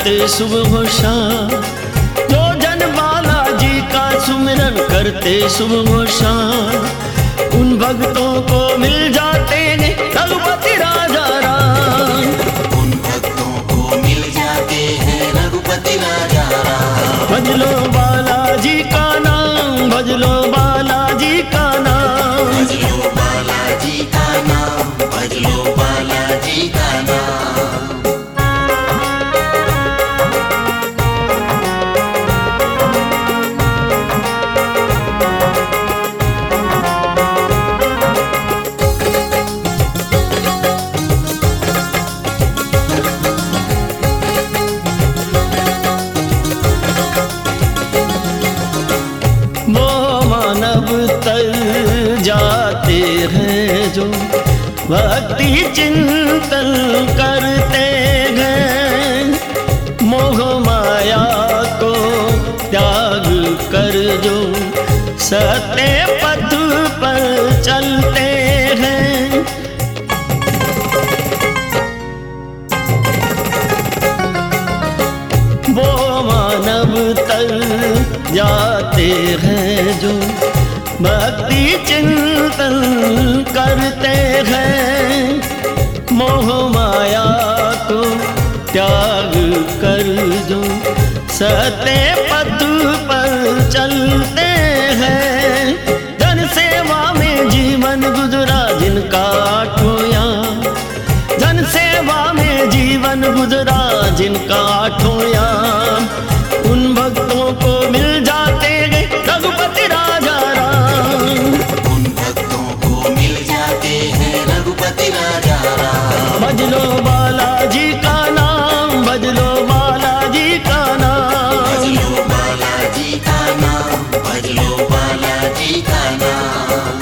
करते सुबह शाम, जो जन बालाजी का सुमिरन करते सुबह शाम, उन भक्तों को मिल जाते हैं रघुपति राजा राम। उन भक्तों को मिल जाते हैं रघुपति राजा राम। भज लो बालाजी का नाम, भज लो बालाजी का नाम, भज लो बालाजी का नाम, भज लो बालाजी का नाम। जाते हैं जो भक्ति चिंतन करते हैं, मोह माया को त्याग कर जो सत्य पथ पर चलते हैं। वो मानव तर जाते हैं जो भक्ति चिंतन करते हैं, मोह माया को त्याग कर जो सत्य पथ पर चलते हैं। जन सेवा में जीवन गुजरा जिनका ठोया, जन सेवा में जीवन गुजरा जिनका ठोया, उन भक्तों को मिल जाते हैं रघुपति राजा राम। उन भक्तों को मिल जाते हैं रघुपति राजा राम। भज लो बालाजी का नाम, भज लो बालाजी का नाम, भज लो बालाजी का नाम, भज लो बालाजी का नाम।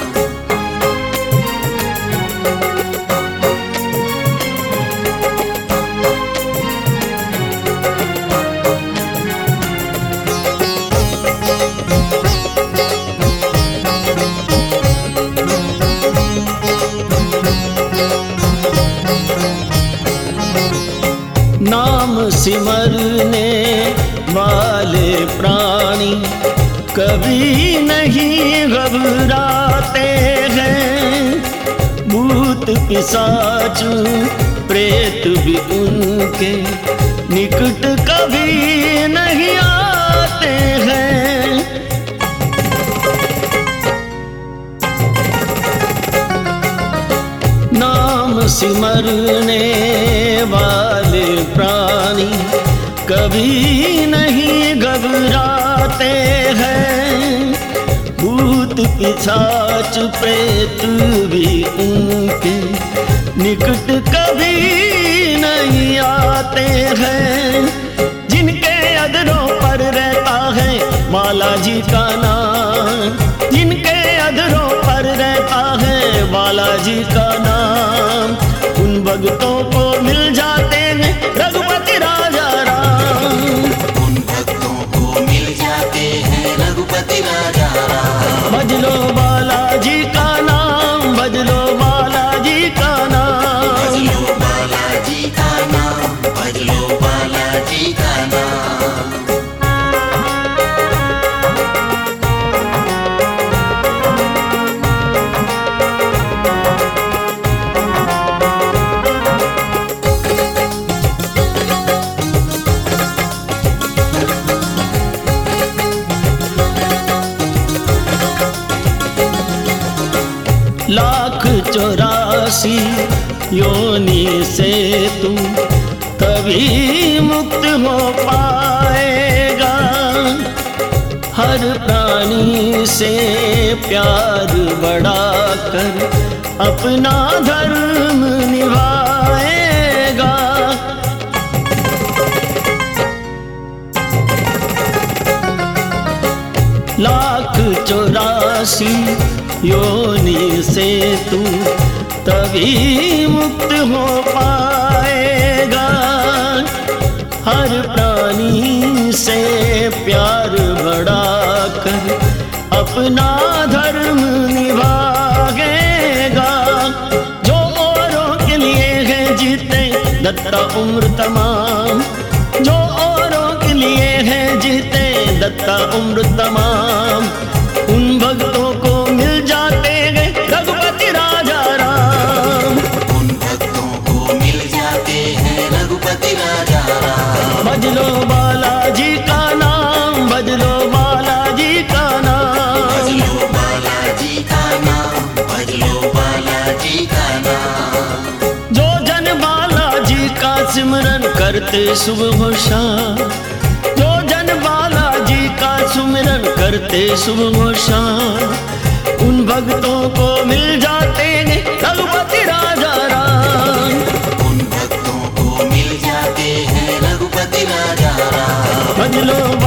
नाम सिमरने वाले प्राणी कभी नहीं घबराते हैं, भूत पिशाच प्रेत भी उनके निकट कभी नहीं आते हैं। नाम सिमरने वाले प्राणी कभी नहीं घबराते हैं, भूत पिशाच प्रेत भी उनके निकट कभी नहीं आते हैं। जिनके अधरों पर रहता है बालाजी का नाम, जिनके अधरों पर रहता है बालाजी का नाम, उन भक्तों को मिल जाते हैं रघुपति राजा राम। उन भक्तों को मिल जाते हैं रघुपति राजा राम। भज लो बालाजी का नाम, भज लो बालाजी का नाम, भज लो बालाजी का नाम, भज लो बालाजी का नाम। लाख 84 योनि से तू तभी मुक्त हो पाएगा, हर प्राणी से प्यार बढ़ाकर अपना धर्म निभाएगा। लाख 84 योनि से तू तभी मुक्त हो पाएगा, हर प्राणी से प्यार बढ़ाकर अपना धर्म निभाएगा। जो औरों के लिए है जीते दत्ता उम्र तमाम, जो सारा उम्र तमाम। उन भक्तों को मिल जाते हैं रघुपति राजा राम। उन भक्तों को मिल जाते हैं रघुपति राजा राम। भज लो बालाजी का नाम, भज लो बालाजी का नाम। भज लो बालाजी का नाम, भज लो बालाजी का नाम। जो जन बालाजी का सिमरन करते सुबह और शाम, जो जन बालाजी का सुमिरन करते सुबह और शाम, उन भक्तों को मिल जाते हैं रघुपति राजा राम। उन भक्तों को मिल जाते हैं रघुपति राजा राम। भज लो